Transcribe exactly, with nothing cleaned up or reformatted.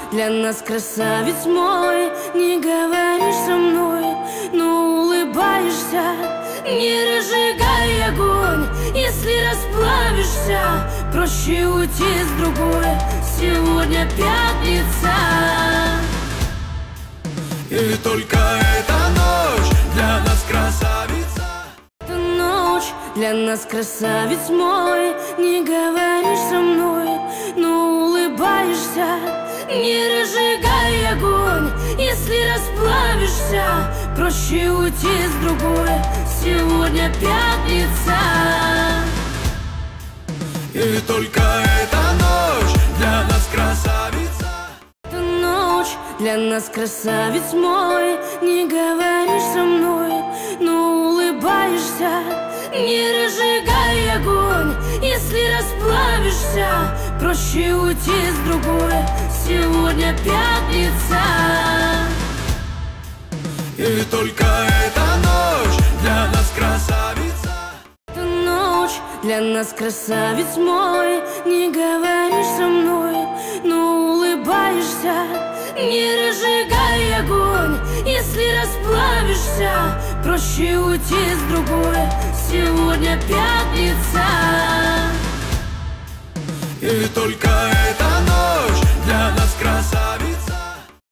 для нас, красавец мой. Не говоришь со мной, но улыбаешься. Не разжигай огонь, если расплавишься. Проще уйти с другой, сегодня пятница. И только эта ночь для нас, красавица. Эта ночь для нас, красавец мой. Не говоришь со мной, но улыбаешься. Не разжигай огонь, если расплавишься. Проще уйти с другой, сегодня пятница. И только эта ночь для нас, красавица. Эта ночь для нас, красавец мой. Не говоришь со мной, но улыбаешься. Не разжигай огонь, если расплавишься. Проще уйти с другой, сегодня пятница. И только эта ночь для нас, красавица. Эта ночь для нас, красавец мой. Не говоришь со мной, но улыбаешься. Не разжигай огонь, если расплавишься. Проще уйти с другой, сегодня пятница. И только